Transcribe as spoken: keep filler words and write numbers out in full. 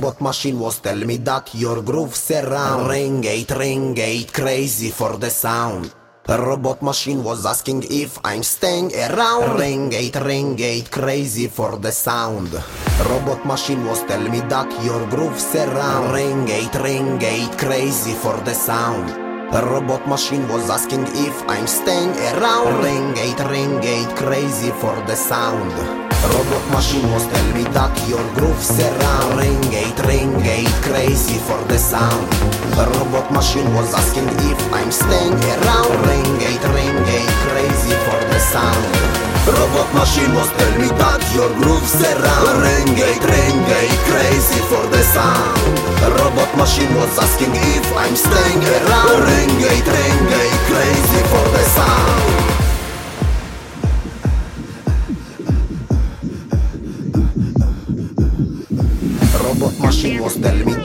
Robot machine was tell me that your grooves around. Ring eight, ring eight, crazy for the sound. The robot machine was asking if I'm staying around. Ring eight, ring eight, crazy for the sound. Robot machine was tell me that your grooves around. Ring eight, ring eight, crazy for the sound. The robot machine was asking if I'm staying around. Ring eight, ring eight, crazy for the sound. Robot machine was tell me that your grooves around. Ring eight, ring eight, crazy for the sound. The robot machine was asking if I'm staying around. Ring eight, ring eight, crazy for the sound. Robot machine was tell me that your grooves around. Ring eight, ring eight, crazy for the sound. The robot machine was asking if I'm staying around. Ring eight, ring eight, crazy for the sound. Robot machine was tell me